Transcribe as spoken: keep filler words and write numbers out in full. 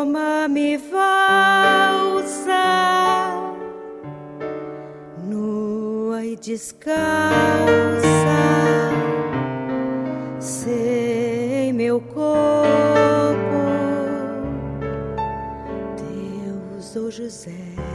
toma-me valsa, nua e descalça, sem meu corpo, Deus ou José.